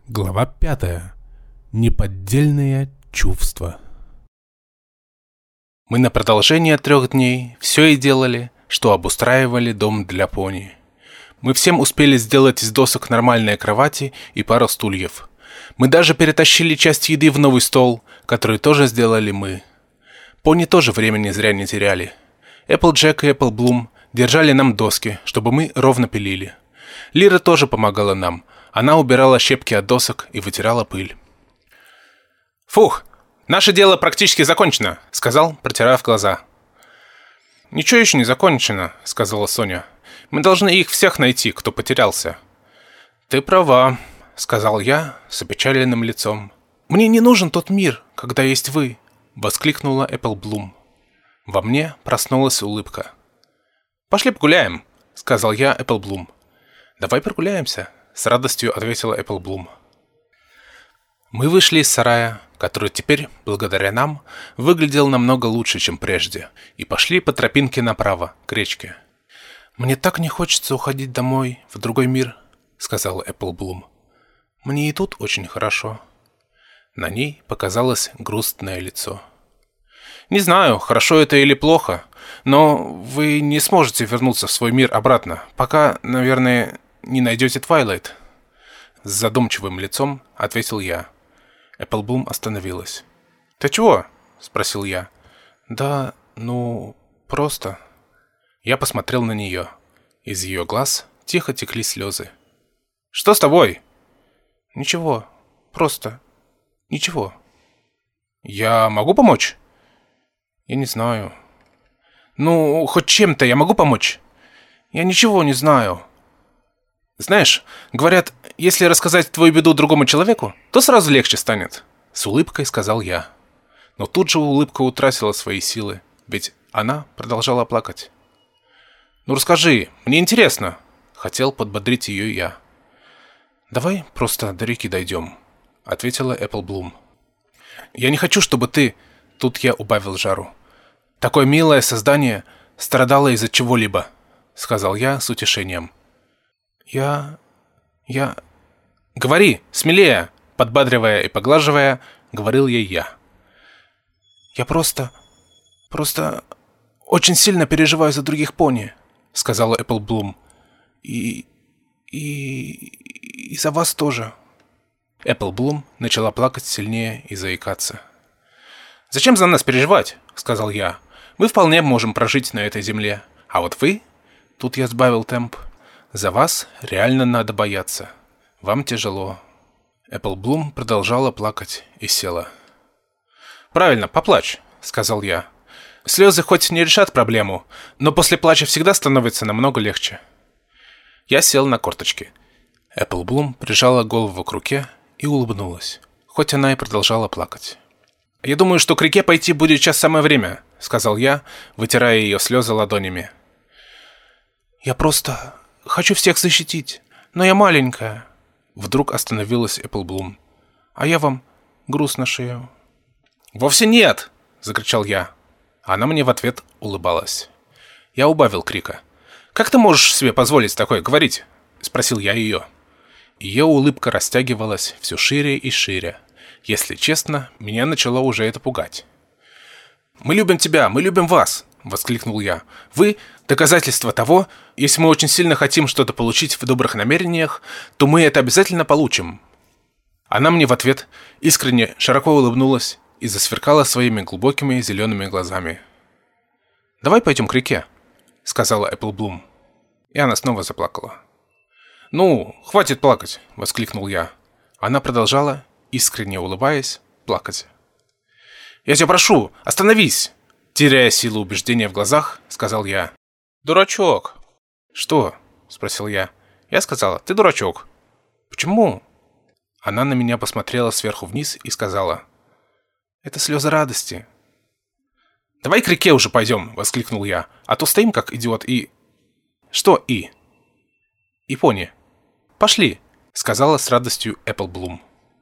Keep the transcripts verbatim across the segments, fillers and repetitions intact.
Глава пятая. Неподдельные чувства. Мы на продолжение трех дней все и делали, что обустраивали дом для пони. Мы всем успели сделать из досок нормальные кровати и пару стульев. Мы даже перетащили часть еды в новый стол, который тоже сделали мы. Пони тоже времени зря не теряли. Эпплджек и Эпплблум держали нам доски, чтобы мы ровно пилили. Лира тоже помогала нам. Она убирала щепки от досок и вытирала пыль. «Фух, наше дело практически закончено», — сказал, протирая глаза. «Ничего еще не закончено», — сказала Соня. «Мы должны их всех найти, кто потерялся». «Ты права», — сказал я с опечаленным лицом. «Мне не нужен тот мир, когда есть вы», — воскликнула Эпплблум. Во мне проснулась улыбка. «Пошли погуляем», — сказал я Эпплблум. «Давай прогуляемся», — с радостью ответила Эпплблум. Мы вышли из сарая, который теперь, благодаря нам, выглядел намного лучше, чем прежде, и пошли по тропинке направо, к речке. «Мне так не хочется уходить домой, в другой мир», — сказала Эпплблум. «Мне и тут очень хорошо». На ней показалось грустное лицо. «Не знаю, хорошо это или плохо, но вы не сможете вернуться в свой мир обратно, пока, наверное, не найдете Твайлайт». С задумчивым лицом ответил я. Эпплблум остановилась. «Ты чего?» — спросил я. «Да, ну, просто...» Я посмотрел на нее. Из ее глаз тихо текли слезы. «Что с тобой?» «Ничего, просто... ничего». «Я могу помочь?» «Я не знаю». «Ну, хоть чем-то я могу помочь?» «Я ничего не знаю». «Знаешь, говорят, если рассказать твою беду другому человеку, то сразу легче станет», — с улыбкой сказал я. Но тут же улыбка утратила свои силы, ведь она продолжала плакать. «Ну расскажи, мне интересно», — хотел подбодрить ее я. «Давай просто до реки дойдем», — ответила Эпплблум. «Я не хочу, чтобы ты...» — тут я убавил жару. «Такое милое создание страдало из-за чего-либо», — сказал я с утешением. «Я... я...» «Говори, смелее!» — подбадривая и поглаживая, говорил ей я. «Я просто... просто... очень сильно переживаю за других пони», — сказала Эпплблум. «И... и... и за вас тоже». Эпплблум начала плакать сильнее и заикаться. «Зачем за нас переживать?» — сказал я. «Мы вполне можем прожить на этой земле. А вот вы...» Тут я сбавил темп. «За вас реально надо бояться. Вам тяжело». Эпплблум продолжала плакать и села. «Правильно, поплачь», — сказал я. «Слезы хоть не решат проблему, но после плача всегда становится намного легче». Я сел на корточки. Эпплблум прижала голову к руке и улыбнулась, хоть она и продолжала плакать. «Я думаю, что к реке пойти будет сейчас самое время», — сказал я, вытирая ее слезы ладонями. «Я просто... хочу всех защитить, но я маленькая». Вдруг остановилась Эпплблум. «А я вам груз на шею». «Вовсе нет!» — закричал я. Она мне в ответ улыбалась. Я убавил крика. «Как ты можешь себе позволить такое говорить?» — спросил я ее. Ее улыбка растягивалась все шире и шире. Если честно, меня начало уже это пугать. «Мы любим тебя, мы любим вас!» — воскликнул я. «Вы — доказательство того, если мы очень сильно хотим что-то получить в добрых намерениях, то мы это обязательно получим». Она мне в ответ искренне широко улыбнулась и засверкала своими глубокими зелеными глазами. «Давай пойдем к реке», — сказала Эпплблум. И она снова заплакала. «Ну, хватит плакать», — воскликнул я. Она продолжала, искренне улыбаясь, плакать. «Я тебя прошу, остановись!» Теряя силу убеждения в глазах, сказал я. «Дурачок!» «Что?» — спросил я. Я сказала, «Ты дурачок». «Почему?» Она на меня посмотрела сверху вниз и сказала. «Это слезы радости». «Давай к реке уже пойдем!» — воскликнул я. «А то стоим как идиот и...» «Что и?» «И пони». «Пошли!» — сказала с радостью Эпплблум.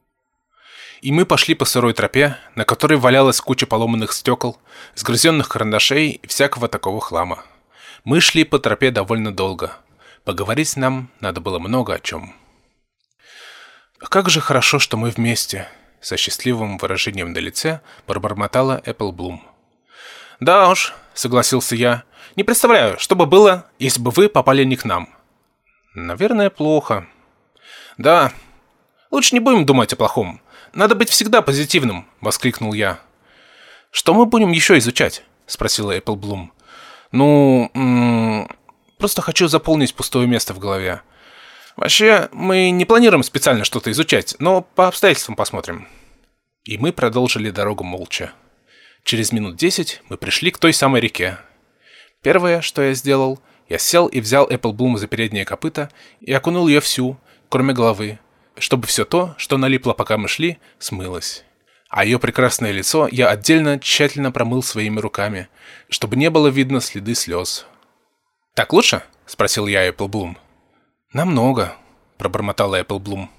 И мы пошли по сырой тропе, на которой валялась куча поломанных стекол, сгрызенных карандашей и всякого такого хлама. Мы шли по тропе довольно долго. Поговорить нам надо было много о чем. Как же хорошо, что мы вместе!» Со счастливым выражением на лице пробормотала Эпплблум. «Да уж», — согласился я. «Не представляю, что бы было, если бы вы попали не к нам». «Наверное, плохо». «Да, лучше не будем думать о плохом. Надо быть всегда позитивным», — воскликнул я. «Что мы будем еще изучать?» — спросила Эпплблум. «Ну, м-м, просто хочу заполнить пустое место в голове. Вообще, мы не планируем специально что-то изучать, но по обстоятельствам посмотрим». И мы продолжили дорогу молча. Через минут десять мы пришли к той самой реке. Первое, что я сделал, я сел и взял Эпплблум за переднее копыто и окунул ее всю, кроме головы, чтобы все то, что налипло, пока мы шли, смылось. А ее прекрасное лицо я отдельно тщательно промыл своими руками, чтобы не было видно следы слез. «Так лучше?» — спросил я Эпплблум. «Намного», — пробормотала Эпплблум.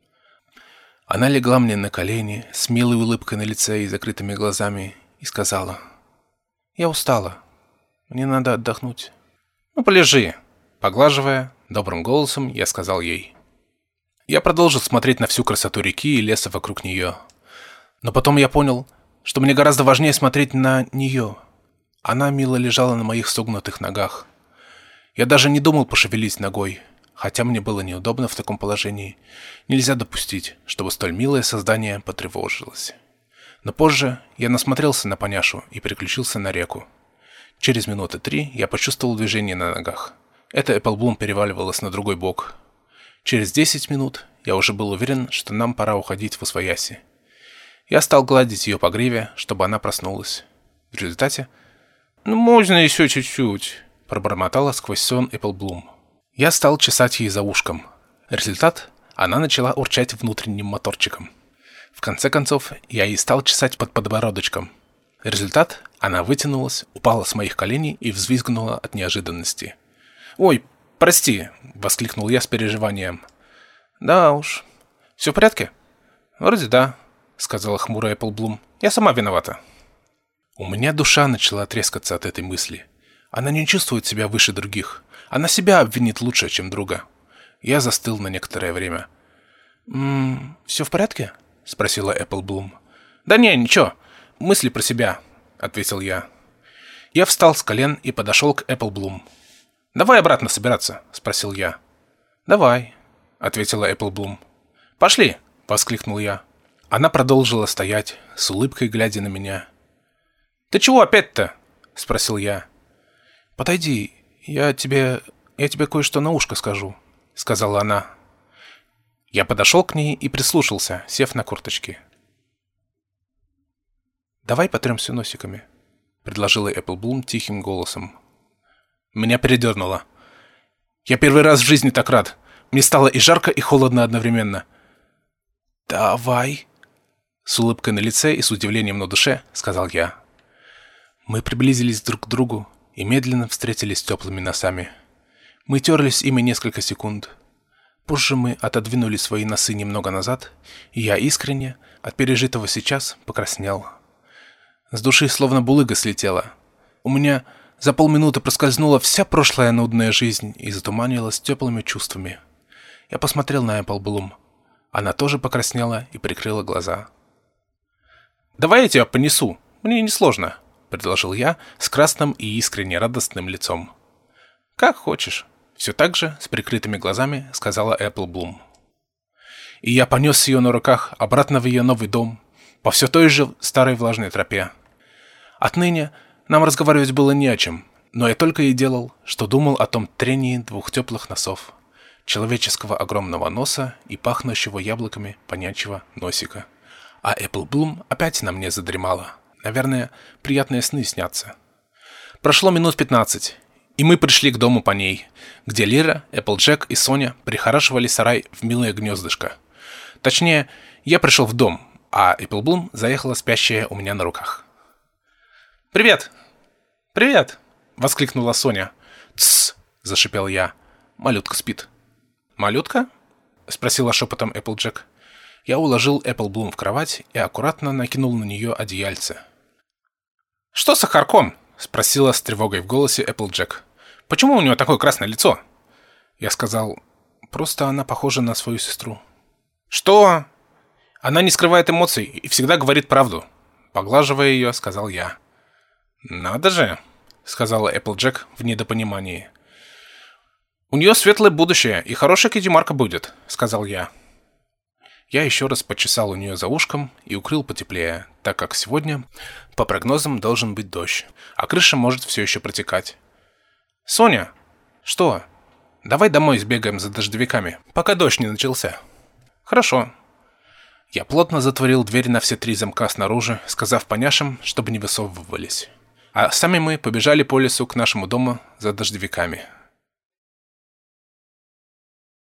Она легла мне на колени с милой улыбкой на лице и закрытыми глазами и сказала: «Я устала. Мне надо отдохнуть». «Ну, полежи», — поглаживая, добрым голосом я сказал ей. Я продолжил смотреть на всю красоту реки и леса вокруг нее. Но потом я понял, что мне гораздо важнее смотреть на нее. Она мило лежала на моих согнутых ногах. Я даже не думал пошевелить ногой, хотя мне было неудобно в таком положении. Нельзя допустить, чтобы столь милое создание потревожилось. Но позже я насмотрелся на поняшу и переключился на реку. Через минуты три я почувствовал движение на ногах. Эта Эпплблум переваливалась на другой бок. Через десять минут я уже был уверен, что нам пора уходить в освояси. Я стал гладить ее по гриве, чтобы она проснулась. В результате... «Ну, можно еще чуть-чуть», — пробормотала сквозь сон Эпплблум. Я стал чесать ей за ушком. Результат — она начала урчать внутренним моторчиком. В конце концов, я ей стал чесать под подбородочком. Результат — она вытянулась, упала с моих коленей и взвизгнула от неожиданности. «Ой, прости», — воскликнул я с переживанием. «Да уж. Все в порядке?» «Вроде да», — сказала хмурая Эпплблум. «Я сама виновата». У меня душа начала трескаться от этой мысли. Она не чувствует себя выше других. Она себя обвинит лучше, чем друга. Я застыл на некоторое время. «М-м, все в порядке?» — спросила Эпплблум. «Да не, ничего. Мысли про себя», — ответил я. Я встал с колен и подошел к Эпплблум. «Давай обратно собираться?» — спросил я. «Давай», — ответила Эпплблум. «Пошли!» — воскликнул я. Она продолжила стоять, с улыбкой глядя на меня. «Ты чего опять-то?» — спросил я. «Подойди, я тебе... я тебе кое-что на ушко скажу», — сказала она. Я подошел к ней и прислушался, сев на корточки. «Давай потремся носиками», — предложила Эпплблум тихим голосом. Меня передернуло. Я первый раз в жизни так рад. Мне стало и жарко, и холодно одновременно. «Давай», — с улыбкой на лице и с удивлением на душе сказал я. Мы приблизились друг к другу и медленно встретились теплыми носами. Мы терлись ими несколько секунд. Позже мы отодвинули свои носы немного назад, и я искренне, от пережитого сейчас, покраснел. С души словно булыга слетела. У меня за полминуты проскользнула вся прошлая нудная жизнь и затуманилась теплыми чувствами. Я посмотрел на Эпплблум. Она тоже покраснела и прикрыла глаза. «Давай я тебя понесу, мне несложно», — предложил я с красным и искренне радостным лицом. «Как хочешь», — все так же с прикрытыми глазами сказала Эпплблум. И я понес ее на руках обратно в ее новый дом, по все той же старой влажной тропе. Отныне нам разговаривать было не о чем, но я только и делал, что думал о том трении двух теплых носов, человеческого огромного носа и пахнущего яблоками понячьего носика. А Эпплблум опять на мне задремала. Наверное, приятные сны снятся. Прошло минут пятнадцать, и мы пришли к дому по ней, где Лира, Эпплджек и Соня прихорашивали сарай в милое гнездышко. Точнее, я пришел в дом, а Эпплблум заехала спящая у меня на руках. «Привет! Привет!» — воскликнула Соня. «Тссс!» — зашипел я. «Малютка спит». «Малютка?» — спросила шепотом Эпплджек. Я уложил Эпплблум в кровать и аккуратно накинул на нее одеяльце. «Что с Сахарком?» — спросила с тревогой в голосе Эпплджек. «Почему у него такое красное лицо?» Я сказал: «Просто она похожа на свою сестру». «Что?» «Она не скрывает эмоций и всегда говорит правду», — поглаживая ее, сказал я. «Надо же», — сказала Эпплджек в недопонимании. «У нее светлое будущее, и хорошая Китти-Марка будет», — сказал я. Я еще раз почесал у нее за ушком и укрыл потеплее, так как сегодня, по прогнозам, должен быть дождь, а крыша может все еще протекать. «Соня!» «Что?» «Давай домой сбегаем за дождевиками, пока дождь не начался». «Хорошо». Я плотно затворил дверь на все три замка снаружи, сказав поняшам, чтобы не высовывались. А сами мы побежали по лесу к нашему дому за дождевиками.